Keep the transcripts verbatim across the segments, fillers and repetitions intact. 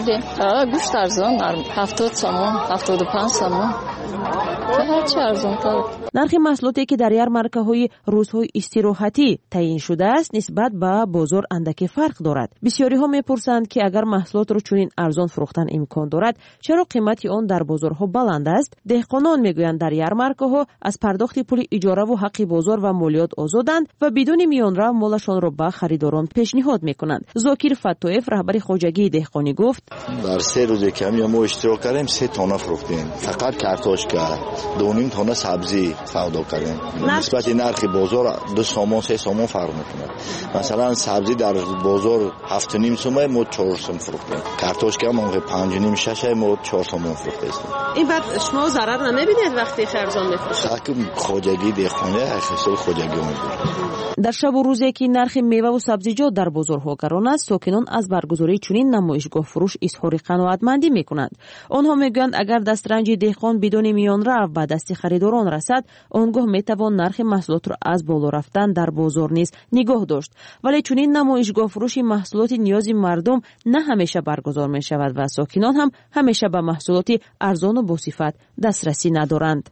خریدیم. گوشت ارزان هفتاد سوم، هفتاد و پنج سوم. هرچی ارزان تر. نرخ محصولاتی که در یارمارکه‌های روزهای استراحتی تعیین شده است نسبت به بازار اندکی فرق دارد. بسیاری ها میپرسند که اگر محصولات را چنین ارزان فروختن امکان دارد چرا قیمت آن در بازارها بلند است؟ دهقانان میگویند در یارمارکه‌ها از پرداخت پول اجاره و حق بازار و مالیات آزادند و بدون میانرو مالشان را به خریداران پیشنهاد میکنند. زاکر فتویف رهبر خواجگی دهقانی گفت در سه روز که ما اشتراک کردیم سه تانه فروختیم. فقط کارتوشکا دو نیم تانه سبزی سودا کردیم. نسبت نرخ بازار دو سوم سه سوم فرق میکنه. مثلا سبزی در بازار هفت و نیم سوم ما چهار سوم فروختیم. کارتوشکا ما پنج و نیم شش ما چهار سوم فروختیم. این بعد شما ضرر نمیبینید وقتی ارزان میفروشید؟ حق خواجگی دهقانی اختصاص خواجگی میگیره. در شب و روزی که نرخ میوه و سبزیجات در بازارها گران است، ساکنان از برگزاری چنین نمایشگاه فروش اظهار قناعتمندی میکنند. آنها میگویند اگر دسترنج دهقان بدون میانرو به دست خریداران رسد، آنگاه میتوان نرخ محصولات را از بالا رفتن در بازار نیز نگاه داشت. ولی چنین نمایشگاه فروش محصولات نیازی مردم نه همیشه برگزار می شود و ساکنان هم همیشه به محصولات ارزان و با صفت دسترسی ندارند.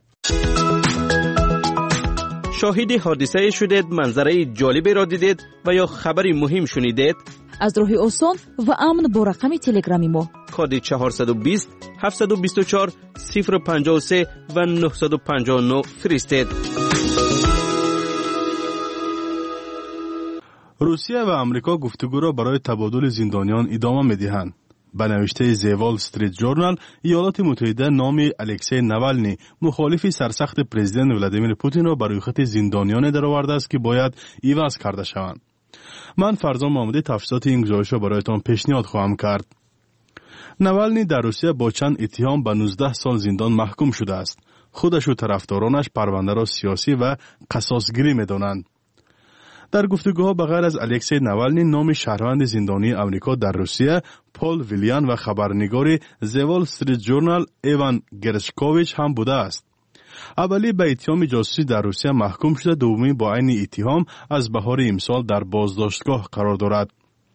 شاهد حادثه شدید، منظره جالبی را دیدید و یا خبری مهم شنیدید؟ از راه آسان و امن با رقم تلگرامی ما کد چهارصد و بیست هفتصد و بیست و چهار صفر پنجاه و سه و نهصد و پنجاه و نه فرستید. روسیه و امریکا گفتگو را برای تبادل زندانیان ادامه می‌دهند. به نوشته The Wall Street Journal، ایالات متحده نام الکسی نوالنی مخالف سرسخت پرزیدنت ولادیمیر پوتین را برای خط زندانیان درآورده است که باید عوض کرده شوند. من فرزان محمدی تفصیلات این گزارش را برایتان پیشنهاد خواهم کرد. نوالنی در روسیه با چند اتهام به نوزده سال زندان محکوم شده است. خودش و طرفدارانش پرونده را سیاسی و قصاصگیری می‌دانند. در گفتگوها بغیر از الکسی نوالنی، نام شهروند زندانی امریکا در روسیه پول ویلیان و خبرنگار The Wall Street Journal ایوان گرشکوویچ هم بوده است. اولی به اتهام جاسوسی در روسیه محکوم شده، دومی با عین اتهام از بهار امسال در بازداشتگاه قرار دارد.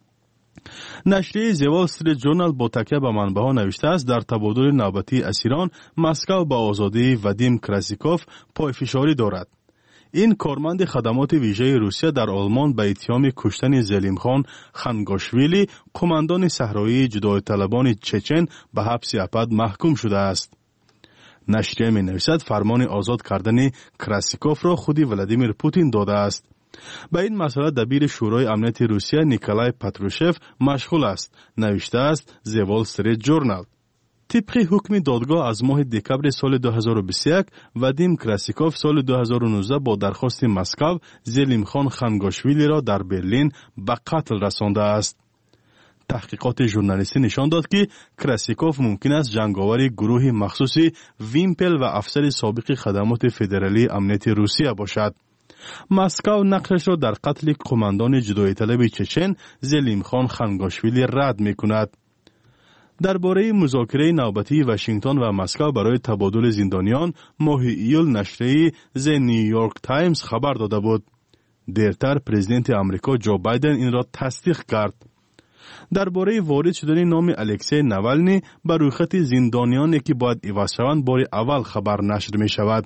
نشریه The Wall Street Journal با تکیه به منبع‌ها نوشته است در تبادل نوبتی اسیران مسکو با آزادی ودیم کراسیکوف پایفشاری دارد. این کارمند خدمات ویژه روسیه در آلمان به اتهام کشتن زلیمخان خنگاشویلی، قماندان صحرایی جدای طلبان چچن، به حبس ابد محکوم شده است. نشریه می نویسد فرمان آزاد کردن کراسیکوف را خودی ولادیمیر پوتین داده است. به این مسئله دبیر شورای امنیت روسیه نیکولای پاتروشف مشغول است، نوشته است The Wall Street Journal. طبق حکم دادگاه از ماه دکبر سال دو هزار و بیست و یک، ودیم کراسیکوف سال دو هزار و نوزده با درخواست مسکو زلیمخان خنگاشویلی را در برلین به قتل رسانده است. تحقیقات ژورنالیستی نشان داد که کراسیکوف ممکن است جنگاور گروه مخصوصی ویمپل و افسر سابق خدمات فدرالی امنیت روسیه باشد. مسکو نقشش را در قتل قماندان جدای طلب چچن زلیمخان خنگاشویلی رد می کند. درباره مذاکره نوبتی واشنگتن و مسکو برای تبادل زندانیان ماه ایول نشریه The New York Times خبر داده بود. دیرتر پرزیدنت امریکا جو بایدن این را تصدیق کرد. درباره وارد شدن نام الکسی نوالنی بر روی خط زندانیانی که باید عوض شوند بار اول خبر نشر می شود.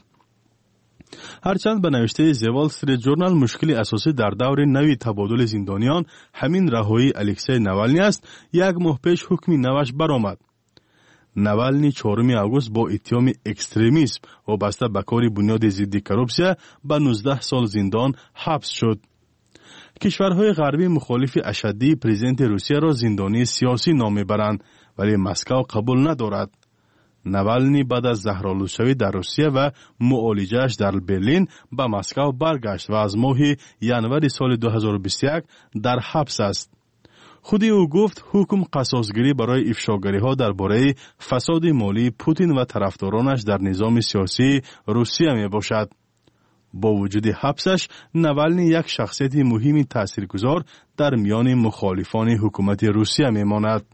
هرچند به نوشته The Wall Street Journal مشکل اساسی در دور نوی تبادل زندانیان همین رهایی الکسی نوالنی است، یک ماه پیش حکم نوش برآمد. نوالنی چهارم آگوست با اتهام اکستریمیسم وابسته به کار بنیاد ضد کروپسیا به نوزده سال زندان حبس شد. کشورهای غربی مخالف اشدی پرزیدنت روسیه را زندانی سیاسی نام میبرند، ولی مسکو قبول ندارد. نوالنی بعد از زهرآلودشوی در روسیه و معالجه‌اش در برلین به مسکو برگشت و از ماه ژانویه سال دو هزار و بیست و یک در حبس است. خودی او گفت حکم قصاصگیری برای افشاگری‌ها درباره فساد مالی پوتین و طرفدارانش در نظام سیاسی روسیه می باشد. با وجود حبسش، نوالنی یک شخصیت مهمی تاثیرگذار در میان مخالفان حکومت روسیه می ماند.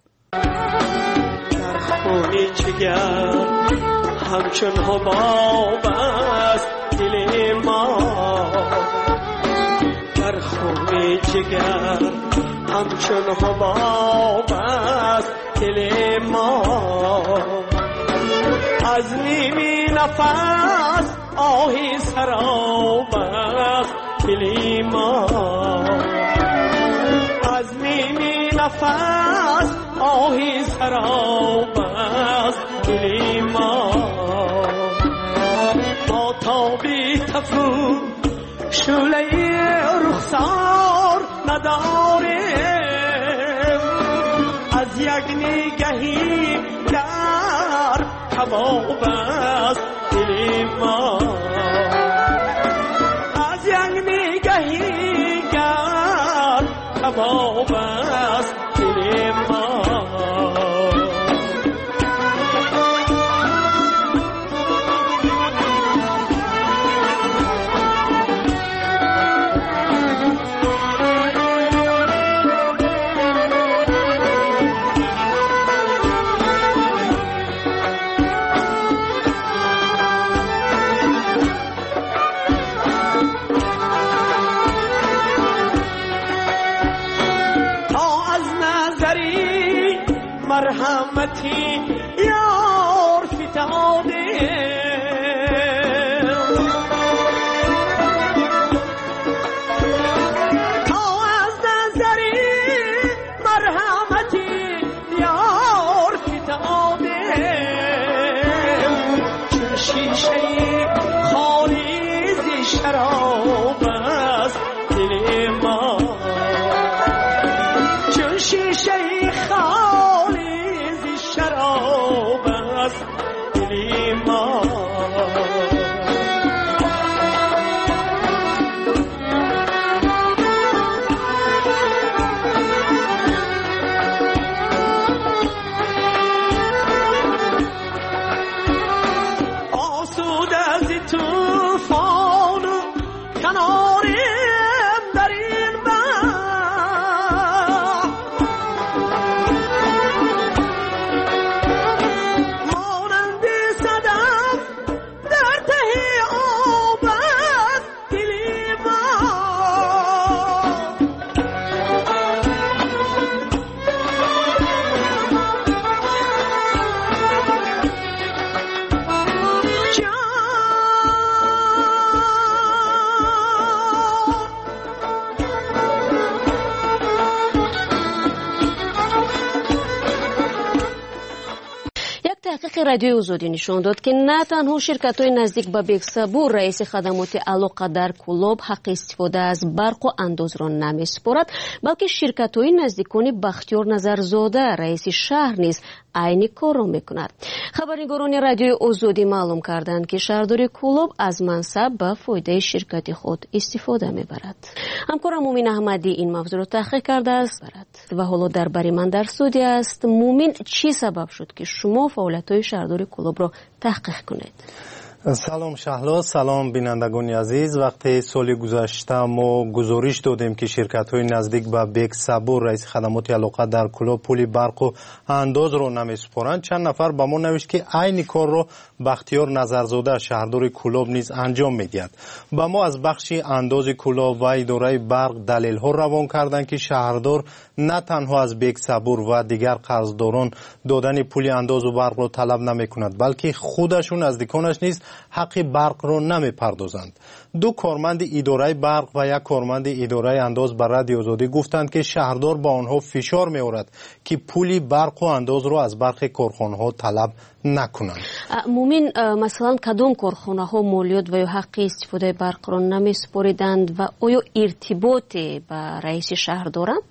خونی جگر همچون حباب است دل ما، در خونی جگر همچون حباب است دل ما از نیمی نفس آهی سراب است دل ما از نیمی نفس آهی سراب است دل ما ما تابی تفو شعله رخسار نداریم از یک نگهی در کباب است دل ما از یک نگهی در کباب است دل ما مرحمتی یار فتاده تا از نظری مرحمتی یار فتاده چون شیشه خالی ز شراب است دل ما چون شیشه خالی شراب است دل ما آسوده از طوفان کناریم در این بحر مانند صدف در ته آب است دل ما تحقیق رادیوی آزادی نشان داد که نه تنها شرکت‌های نزدیک به بیکسبور رئیس خدمات علاقه در کلوب حق استفاده از برق و انداز را نمی‌سپارد، بلکه شرکت‌های نزدیکان بختیار نظرزاده رئیس شهر نیز عین کار را می‌کند. خبرنگاران رادیوی آزادی معلوم کردند که شهرداری کلوب از منصب به فایده شرکت خود استفاده می‌برد. همکارم مومین احمدی این موضوع را تحقیق کرده است و حالا درباره من در استودیو است. مومین، چی سبب شد که شما فعالیت‌های شهرداری کلوب را تحقیق کنید؟ سلام شهلا، سلام بینندگان عزیز. وقتی سال گذشته ما گزارش دادیم که شرکت‌های نزدیک به بیکسبور رئیس خدمات علاقه در کلوب پول برق و انداز را نمی‌سپارند، چند نفر به ما نوشت که عین کار را بختیار نظرزاده شهردار کلوب نیز انجام می‌دهد. به ما از بخش انداز کلوب و اداره برق دلیل‌ها روان کردند که شهردار نه تنها از بیکسبور و دیگر قرضداران دادن پول انداز و برق را طلب نمی‌کند، بلکه خودشون نزدیکانش نیز حق برق را نمی‌پردازند. دو کارمند اداره برق و یک کارمند اداره انداز به رادیو آزادی گفتند که شهردار با آنها فشار می‌آورد که پول برق و انداز را از برخی کارخانه‌ها طلب نکنند. مومین، مثلا کدام کارخانه‌ها مالیات و یا حق استفاده برق را نمی‌سپاریدند و آیا ارتباطی به رئیس شهر دارند؟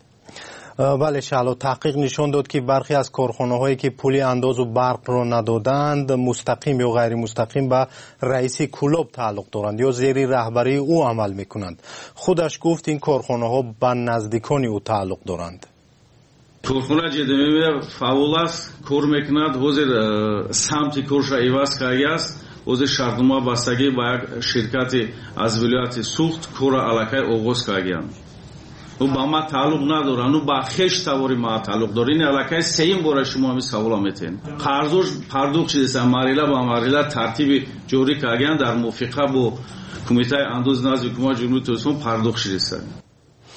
بله شهلا، تحقیق نشان داد که برخی از کارخانه‌هایی که پول انداز و برق را ندادند مستقیم یا غیر مستقیم به رئیس کلوب تعلق دارند یا زیر رهبری او عمل می‌کنند. خودش گفت این کارخانه‌ها به نزدیکان او تعلق دارند. کارخانه جدیدی فعال است، کار می‌کند، حاضر سمت کارش ایواز کرده است. حاضر شرطنامه بستگی با یک شرکت از ولایت سوخت کار علاقه آغاز کردند. او با ما تعلق ندارن، او با خیش تواری ما تعلق داره. این علاقه سیم باره شما همی سوال میتین قرضش پرداخت شده مریله با مریله ترتیب جوری کردن در موافقه با کمیته انداز نزد حکومت جمهوری اسلامی پرداخت شده.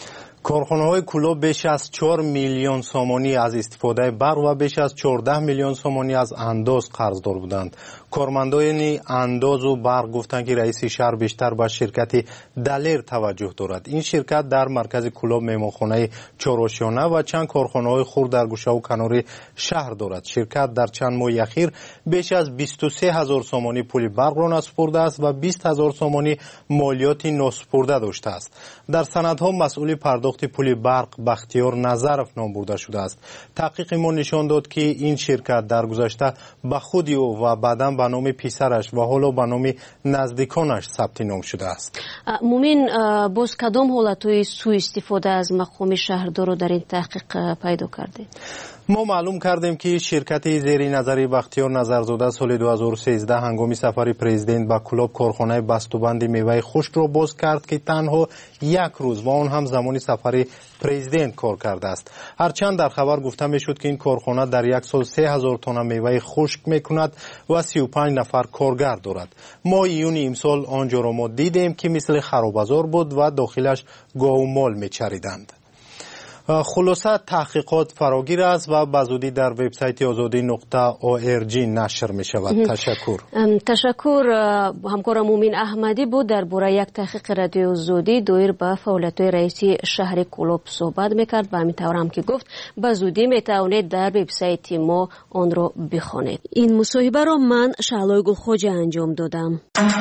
کارخانه‌های کلوب بیش از چهار میلیون سومانی از استفاده برق و بیش از چهارده میلیون سومانی از انداز قرضدار بودند. کارمندان انداز و برق گفتند که رئیس شهر بیشتر به شرکت دلیر توجه دارد. این شرکت در مرکز کلوب مهمانخانه چهارآشیانه و چند کارخانه‌های خرد در گوشه و کنار شهر دارد. شرکت در چند ماه اخیر بیش از بیست و سه هزار سومانی پول برق را نسپرده است و بیست هزار سومانی مالیات ناسپرده داشته است. در سندها مسئول پرداخت پول برق بختیار نظرف نام برده شده است. تحقیق ما نشان داد که این شرکت در گذشته به خود او و بعداً به نام پسرش و حالا به نام نزدیکانش ثبت نام شده است. مومین، باز کدام حالت‌های سوء استفاده از مقام شهردار رو در این تحقیق پیدا کردید؟ ما معلوم کردیم که شرکت زیر نظر بختیار نظرزاده سال دو هزار و سیزده هنگام سفر پرزیدنت به کلوب کارخانه بسته‌بندی میوه خشک را باز کرد که تنها یک روز و آن هم زمان سفر پرزیدنت کار کرده است. هرچند در خبر گفته میشد که این کارخانه در یک سال سه هزار تن میوه خشک میکند و سی و پنج نفر کارگر دارد. ما ایون امسال آنجا را ما دیدیم که مثل خرابازار بود و داخلش گاو و مال میچریدند. خلاصه تحقیقات فراگیر است و بزودی در وبسایت آزادی نقطه او ار جی نشر می شود. تشکر. تشکر. همکارم مومین احمدی بود در باره یک تحقیق رادیو آزادی دایر به فعالیت‌های رئیسی شهر کلوب صحبت میکرد و همینطور هم که گفت بزودی میتوانید در وبسایت ما آن را بخوانید. این مصاحبه را من شعلای گلخوجه انجام دادم.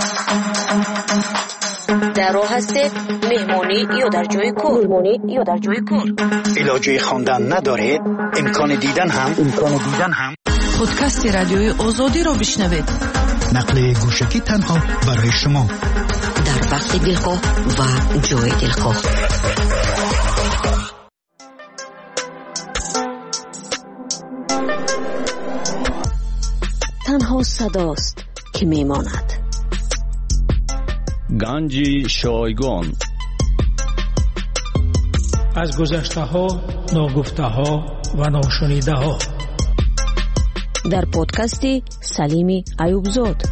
در راه هستید مهمانی یا در جای کار؟ مهمانی یا در جای کار؟ علاجه خواندن ندارید؟ امکان دیدن هم امکان دیدن هم پادکست رادیوی آزادی را بشنوید. نقل گوشکی تنها برای شما در وقت دلخواه و جای دلخواه. تنها صداست که میماند. گنج شایگان. از گذشته ها، ناگفته ها و ناشنیده ها. در پادکستی سلیمی ایوبزاد.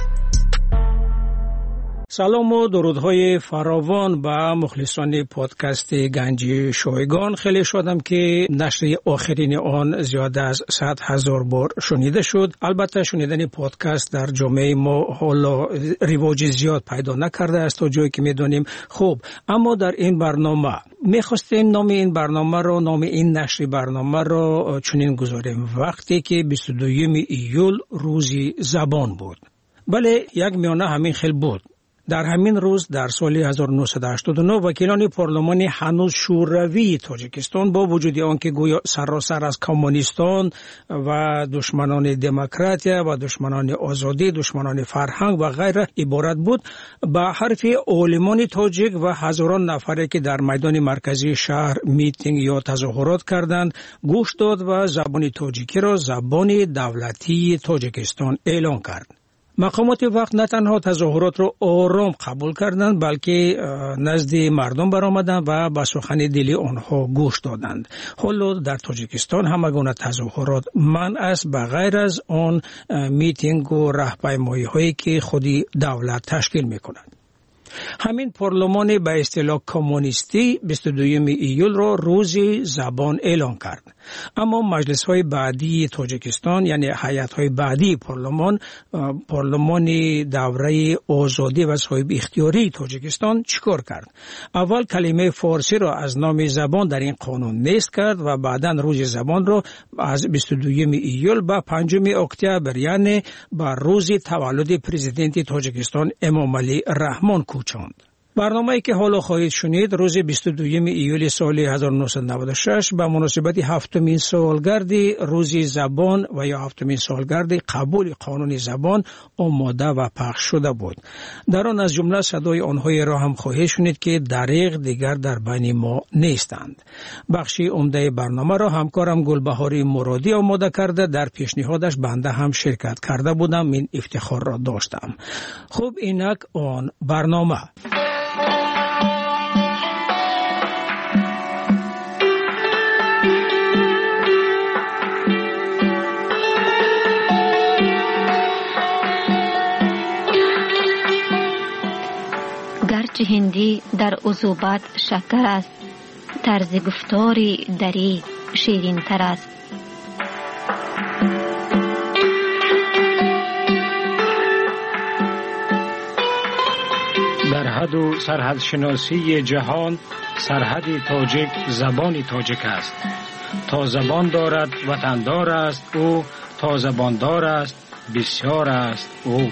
سلام و درودهای فراوان به مخلصان پادکست گنج شایگان. خیلی شدم که نشر آخرین آن زیاد از صد هزار بار شنیده شد. البته شنیدن پادکست در جامعه ما حالا رواج زیاد پیدا نکرده است تا جایی که میدونیم. خوب، اما در این برنامه میخواستیم نام این برنامه رو، نام این نشر برنامه رو چنین گذاریم: وقتی که بیست و دوم ایول روزی زبان بود. بله، یک میانه همین خیلی بود. در همین روز در سال هزار و نهصد و هشتاد و نه وکیلان پارلمانی هنوز شوروی تاجیکستان با وجود آنکه گویا سراسر از کمونیستان و دشمنان دموکراتیا و دشمنان آزادی، دشمنان فرهنگ و غیره عبارت بود، به حرف عالمان تاجیک و هزاران نفری که در میدان مرکزی شهر میتینگ یا تظاهرات کردند گوش داد و زبان تاجیکی را زبان دولتی تاجیکستان اعلان کرد. مقامات وقت نه تنها تظاهرات را آرام قبول کردند بلکه نزد مردم برآمدند و به سخن دلی آنها گوش دادند. حالا در تاجیکستان همگونه تظاهرات منع است به غیر از آن میتینگ و راهپیمایی هایی که خودی دولت تشکیل می‌کند. همین پارلمان به اصطلاح کمونیستی بیست و دوم ایول را روز زبان اعلان کرد. اما مجلس های بعدی تاجیکستان، یعنی هیئت های بعدی پارلمان، پارلمان دوره آزادی و صاحب اختیاری تاجیکستان چیکار کرد؟ اول کلمه فارسی را از نام زبان در این قانون نیست کرد و بعداً روز زبان را از بیست و دوم ایول به پنجم اکتبر، یعنی بر روز تولد پرزیدنت تاجیکستان امام علی رحمان کوچاند. برنامه‌ای که حالا خواهید شنید روز بیست و دوم ایول سال هزار و نهصد و نود و شش به مناسبت هفتمین سالگرد روز زبان و یا هفتمین سالگرد قبول قانون زبان آماده و پخش شده بود. در آن از جمله صدای آنهایی را هم خواهید شنید که دریغ دیگر در بین ما نیستند. بخشی عمده برنامه را همکارم گلبهاری مرادی آماده کرده. در پیشنهادش بنده هم شرکت کرده بودم. این افتخار را داشتم. خب اینک آن برنامه. گرچه هندی در عذوبت شکر است، طرز گفتاری دری شیرین تر است. در حد و سرحد شناسی جهان سرحد تاجیک زبان تاجیک است. تا زبان دارد وطندار است او، تا زبان دار است بسیار است او.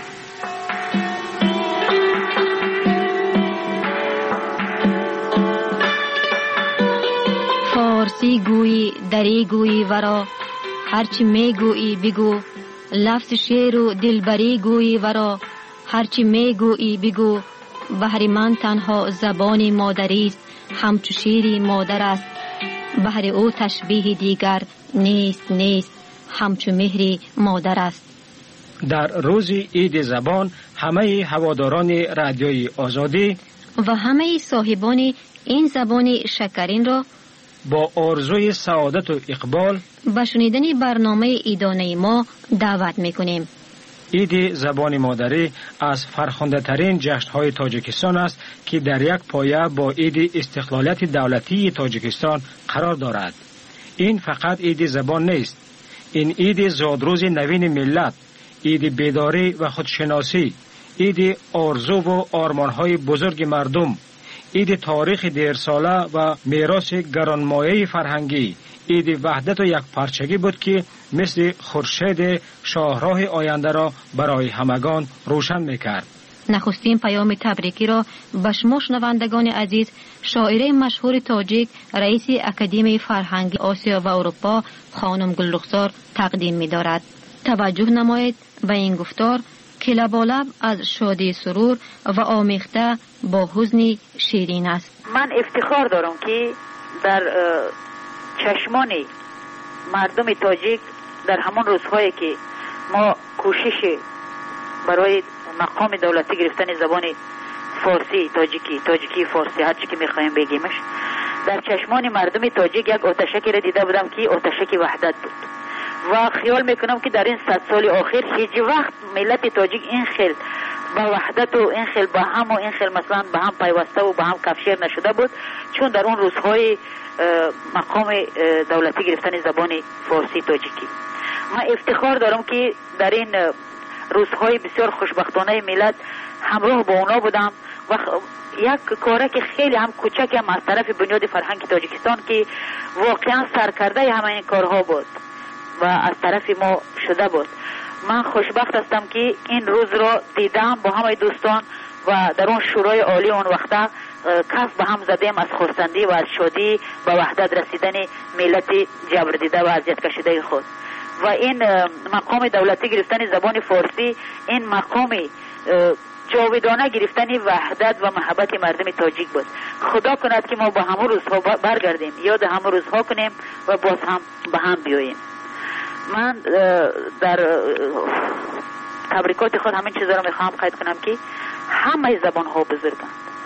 فارسی گویی دری گویی ورا، هرچی می گویی بگو. لفظ شعر و دلبری گویی ورا، هرچی می گویی بگو. بهر من تنها زبان مادری است، همچو شیری مادر است. بهر او تشبیه دیگر نیست نیست، همچو مهری مادر است. در روز عید زبان همه هواداران رادیوی آزادی و همه صاحبان این زبان شکرین را با آرزوی سعادت و اقبال به شنیدن برنامه عیدانه ما دعوت میکنیم. عید زبان مادری از فرخنده ترین جشن‌های تاجیکستان است که در یک پایه با عید استقلالیت دولتی تاجیکستان قرار دارد. این فقط عید زبان نیست، این عید زادروز نوین ملت، عید بیداری و خودشناسی، عید آرزو و آرمان‌های بزرگ مردم، عید تاریخ دیرساله و میراث گرانمایه فرهنگی، عید وحدت و یک پارچگی بود که مثل خورشید شاهراه آینده را برای همگان روشن میکرد. نخستین پیام تبریکی را به شما شنوندگان عزیز شاعره مشهور تاجیک رئیس اکادمی فرهنگی آسیا و اروپا خانم گلرخسار تقدیم می‌دارد. توجه نمایید به این گفتار که لبالب از شادی سرور و آمیخته با حزن شیرین است. من افتخار دارم که در چشمان مردم تاجیک در همان روزهایی که ما کوشش برای مقام دولتی گرفتن زبان فارسی تاجیکی تاجیکی فارسی هر چی که میخوایم بگیمش، در چشمان مردم تاجیک یک آتشکی را دیده بودم که آتشکی وحدت بود و خیال میکنم که در این صد سال آخر هیچ وقت ملت تاجیک این خیل با وحدت و این خیل با هم و این خیل مثلا با هم پیوسته و با هم کفشیر نشده بود، چون در اون روزهای مقام دولتی گرفتن زبان فارسی تاجیکی. من افتخار دارم که در این روزهای بسیار خوشبختانه ملت همراه با اونا بودم و یک کاره که خیلی هم کوچک هم از طرف بنیاد فرهنگ تاجیکستان که واقعا سرکرده همه این کارها بود و از طرف ما شده بود. من خوشبخت هستم که این روز را دیدم با همه دوستان و در اون شورای عالی اون وقته کف به هم زدیم از خرسندی و از شادی به وحدت رسیدن ملت جبر دیده و اذیت کشیده خود. و این مقام دولتی گرفتن زبان فارسی این مقام جاودانه گرفتن وحدت و محبت مردم تاجیک بود. خدا کند که ما با همه روزها برگردیم، یاد همه روزها کنیم و باز هم به هم بیاییم. من در تبریکات خود همین چیزا رو میخوام قید کنم که همه زبان ها بزرگند،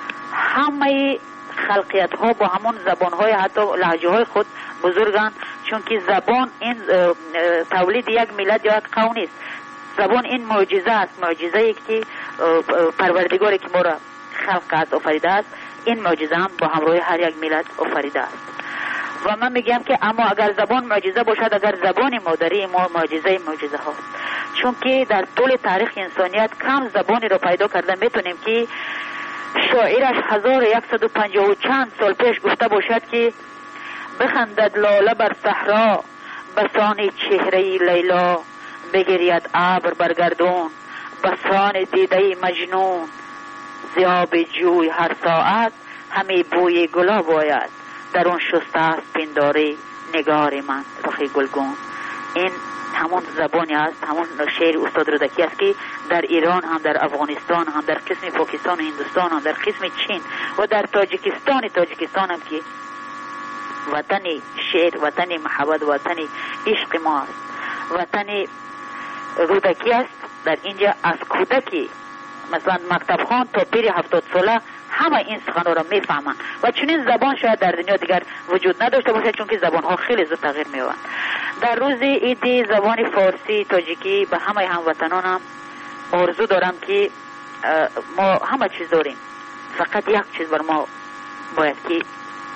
همه خلقیت ها با همون زبان های حتی لهجه های خود بزرگند، چون که زبان این تولید یک ملت یا یک قوم نیست. زبان این معجزه است، معجزه ای که پروردگاری که ما را خلق است آفریده است، این معجزه هم با همراه هر یک ملت آفریده است. و من میگم که اما اگر زبان معجزه باشد، اگر زبان مادری ما معجزه معجزه هاست، چون که در طول تاریخ انسانیت کم زبانی رو پیدا کردن میتونیم که شاعرش هزار و یکصد و پنجاه و چند سال پیش گفته باشد که بخندد لاله بر صحرا بسان چهره لیلا، بگرید ابر بر گردون بسان دیده مجنون، ذیاب جوی هر ساعت همه بوی گلاب آید، در اون شسته است پنداری نگار من رخ گلگون. این همون زبانی است، همون شعر استاد رودکی است که در ایران هم، در افغانستان هم، در قسم پاکستان و هندوستان هم، در قسم چین و در تاجیکستان تاجیکستان هم که وطن شعر، وطن محبت، وطن عشق ما است، وطن رودکی است. در اینجا از کودکی مثلا مکتب خوان تا پیر هفتاد ساله همه این سخنها را میفهمند و چنین زبان شاید در دنیا دیگر وجود نداشته باشد، چون که زبان ها خیلی زود تغییر می‌یابند. در روز عید زبان فارسی تاجیکی به همه هموطنانم آرزو دارم که ما همه چیز داریم، فقط یک چیز بر ما باید که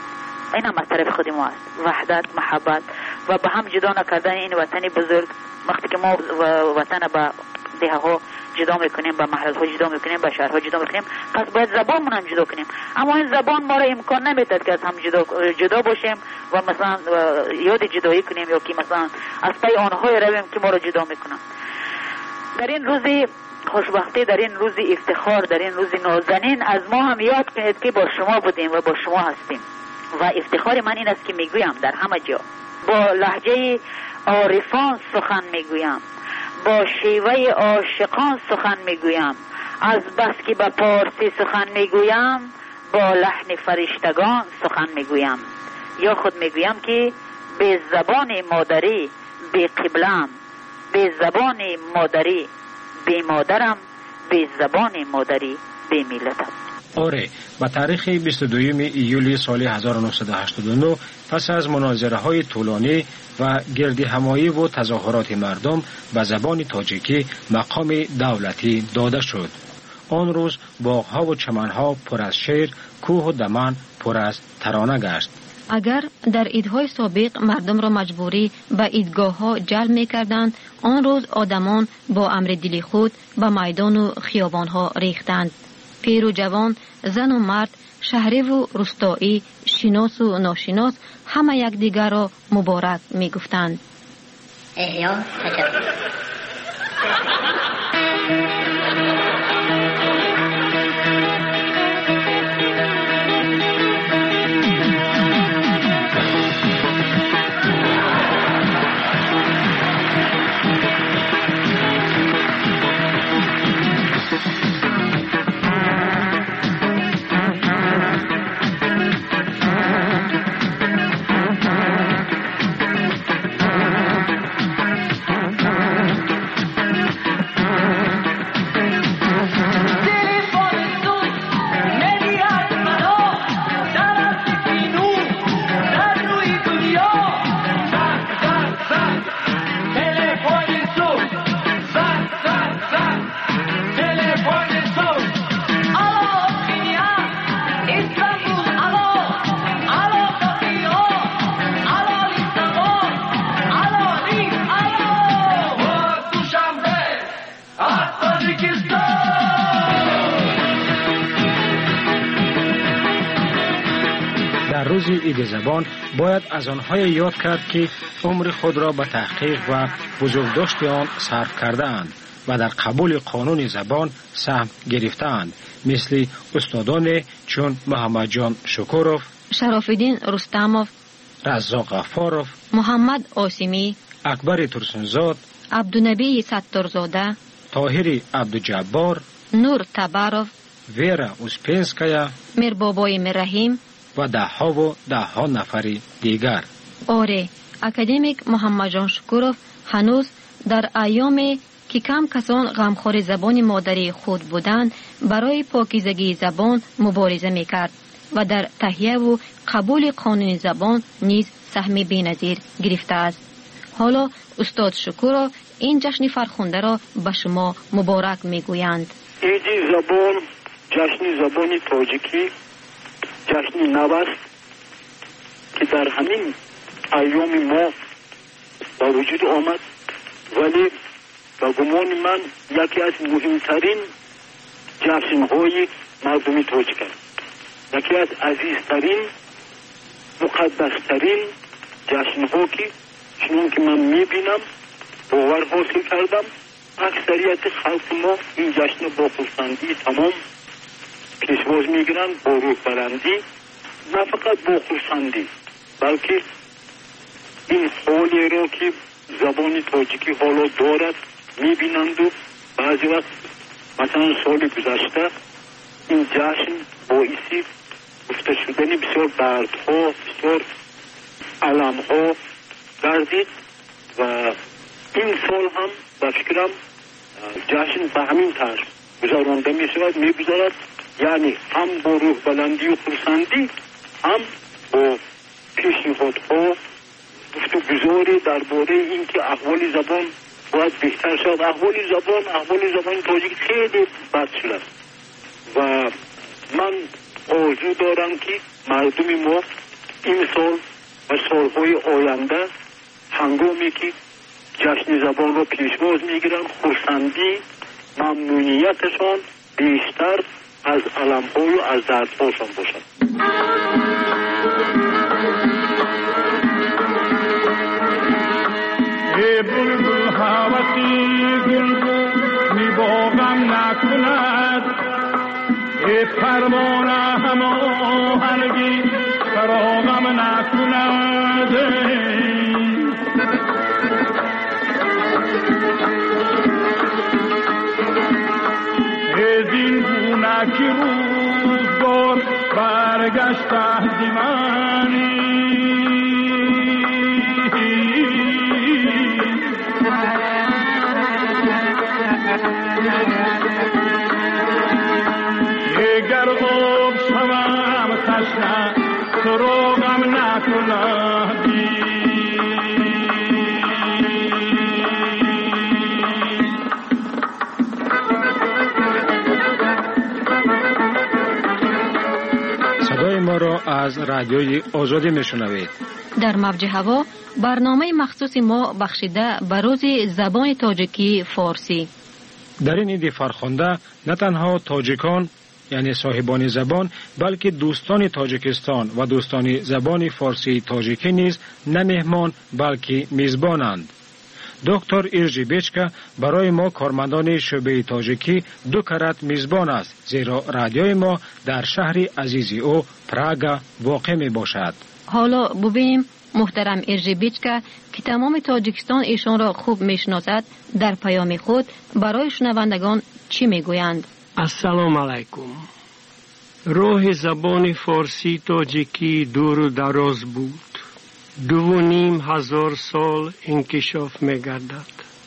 این هم از طرف خود ما است، وحدت، محبت و به هم جدا نکردن این وطن بزرگ. وقتی که ما وطن با دیه ها جدا میکنیم، با محل ها جدا میکنیم، با شهرها جدا میکنیم، پس باید زبان هم جدا کنیم. اما این زبان ما را امکان نمیداد که از هم جدا جدا باشیم و مثلا یاد جدایی کنیم یا که مثلا از پای آنهای رویم که ما را جدا میکنن. در این روزی خوشبختی، در این روزی افتخار، در این روزی نازنین از ما هم یاد کنید که با شما بودیم و با شما هستیم. و افتخار من این است که میگویم در همه جا با لهجه عارفان سخن میگویم، با شیوه عاشقان سخن میگویم، از بس که به پارسی سخن میگویم با لحن فرشتگان سخن میگویم. یا خود میگویم که به زبان مادری به قبلم، به زبان مادری به مادرم، به زبان مادری به ملتم. آره، با تاریخ بیست و دوم ایولی سال هزار و نهصد و هشتاد و نه پس از مناظره های طولانی و گرد همایی و تظاهرات مردم به زبان تاجیکی مقام دولتی داده شد. آن روز باغها و چمنها پر از شعر، کوه و دمن پر از ترانه گشت. اگر در عیدهای سابق مردم را مجبوری به عیدگاه ها جلب می کردند، آن روز آدمان با امر دلی خود به میدان و خیابان ها ریختند. پیر و جوان، زن و مرد، شهری و روستایی، شناس و ناشناس همه یکدیگر را مبارک می گفتند. احیا تشکر. روز عید زبان باید از آنهای یاد کرد که عمر خود را به تحقیق و بزرگداشت آن صرف کرده اند و در قبول قانون زبان سهم گرفته اند، مثل استادان چون محمد جان شکوروف، شرافالدین رستموف، رزاق غفاروف، محمد آسیمی، اکبر ترسنزاد، عبدالنبی ستارزاده، طاهر عبدالجبار، نور تباروف، ویرا اوسپنسکایا، میربابای مرحیم و ده ها و ده ها نفری دیگر. آره، اکادمیک محمد جان شکوروف هنوز در ایامی که کم کسان غمخوار زبان مادری خود بودند برای پاکیزگی زبان مبارزه میکرد و در تهیه و قبول قانون زبان نیز سهم بی‌نظیر گرفته است. حالا استاد شکوروف این جشن فرخنده را به شما مبارک میگویند. عید زبان، جشن زبان تاجیکی، جشن نو است که در همین ایام ما با وجود آمد، ولی با گمان من یکی از مهمترین جشن‌های مردمی تاجیک است، یکی از عزیزترین مقدسترین جشن‌ها که چنان که من می‌بینم باور حاصل کردم اکثریت خلق ما این جشن با خرسندی تمام پیشواز میگیرند، با روح بلندی، نه فقط با خرسندی بلکه این حالی را که زبان تاجیکی حالا دارد میبینند و بعضی وقت مثلا سال گذشته این جشن باعثی گفته شدن بسیار دردها، بسیار علمها گردید و این سال هم به فکرم جشن به همین طرز گذرانده می شود، می گذارد، یعنی هم با روح بلندی و خرسندی، هم با پیشنهادها گفتگوزاری درباره اینکه احوال زبان باید بهتر شد. احوال زبان احوال زبان تاجیک خیلی بد شده و من آرزو دارم که مردم ما امسال و سالهای آینده هنگامی که جشن زبان را پیشواز میگیرند خرسندی ممنونیتشان بیشتر از علم‌های و از دردهاشان باشد. ای بلبل هوسی گلگون می باغم نکند، ای پروانه هماهنگی فراغم نکند. ای زین گونه که روزگار برگشته دیوانی، اگر آب شوم تشنه سراغم نکندی. صدای ما را از رادیوی آزادی میشنوید. در موج هوا برنامه مخصوص ما بخشیده به روز زبان تاجیکی فارسی. در این عید فرخنده نه تنها تاجیکان یعنی صاحبان زبان بلکه دوستان تاجیکستان و دوستان زبان فارسی تاجیکی نیز نه مهمان بلکه میزبانند. دکتر ایرجی بیچکا برای ما کارمندان شعبه تاجیکی دو کرات میزبان است، زیرا رادیوی ما در شهر عزیزی او پراگا واقع می باشد. حالا ببینیم محترم ایرجی بیچکا که تمام تاجیکستان ایشان را خوب میشناسد در پیام خود برای شنوندگان چی میگویند. السلام علیکم. راه زبان فارسی تاجیکی دور و دراز بود. دو و نیم هزار سال انکشاف می‌گردد.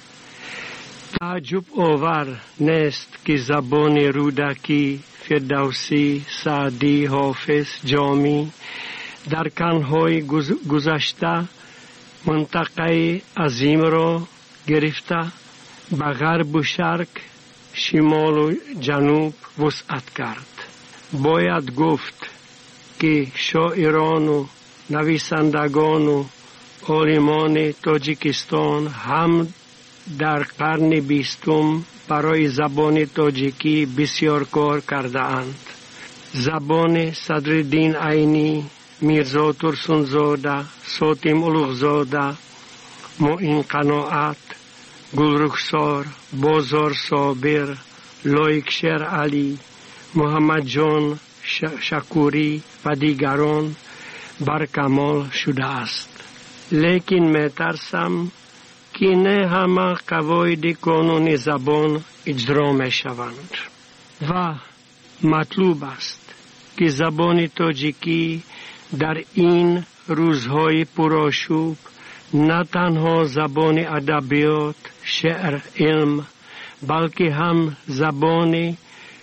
تعجب آور نیست که زبان رودکی، فردوسی، سعدی، حافظ، جامی در قرن‌های گذشته منطقه عظیم را گرفته به غرب و شرق، شمال و جنوب وسعت کرد. باید گفت که شاعران و نویسندگان و عالمان تاجیکستان هم در قرن بیستم برای زبان تاجیکی بسیار کار کرده اند. زبان صدرالدین عینی، میرزا ترسونزاده، ساتم اولوغزاده، معین قناعت، گلرخسار، بازار صابر، لایک شیر علی، محمد جان شکوری و دیگران برکمال شده است. لیکن می ترسم که نه همه قواعد قانون زبان اجرا می شوند و مطلوب است که زبان تاجیکی در این روزهای پرآشوب نه تنها زبان ادبیات، شعر، علم بلکه هم زبان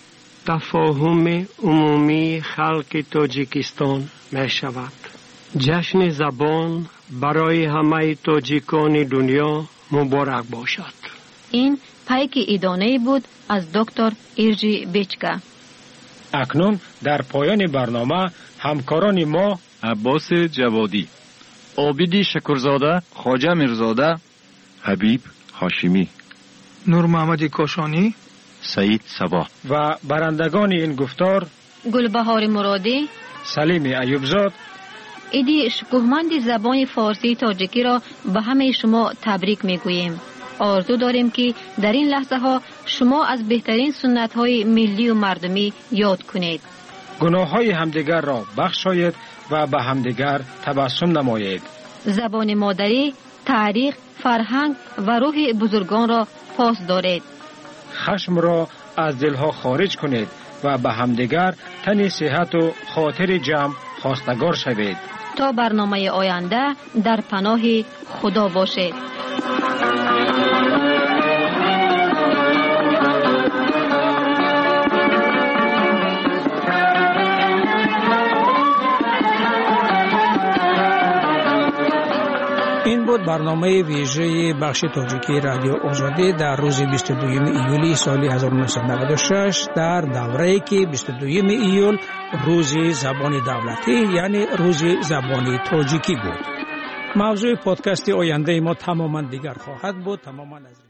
تفاهم عمومی خلق تاجیکستان می شود. جشن زبان برای همه تاجیکان دنیا مبارک باشد. این پیک ایدانه بود از دکتر ایرجی بیچکا. اکنون در پایان برنامه همکاران ما عباس جوادی، عابدی شکرزاده، خواجه میرزاده، حبیب هاشمی، نور محمد کاشانی، سعید صبا و برندگان این گفتار گلبهار مرادی، سلیم ایوبزاد. ایدی شکوهمند زبان فارسی تاجیکی را به همه شما تبریک میگوییم. آرزو داریم که در این لحظه ها شما از بهترین سنت های ملی و مردمی یاد کنید. گناه های همدیگر را بخشایید و به همدیگر تبسم نمایید. زبان مادری، تاریخ، فرهنگ و روح بزرگان را پاس دارید. خشم را از دلها خارج کنید و به همدیگر تن صحت و خاطر جمع خواستگار شوید. تا برنامه آینده در پناه خدا باشید. این بود برنامه ویژه بخش تاجیکی رادیو آزادی در روز بیست و دوم ایولی سال هزار و نهصد و نود و شش در دوره‌ای که بیست و دوم ایول روز زبان دولتی یعنی روز زبان تاجیکی بود. موضوع پادکست آینده ما تماما دیگر خواهد بود. تماما از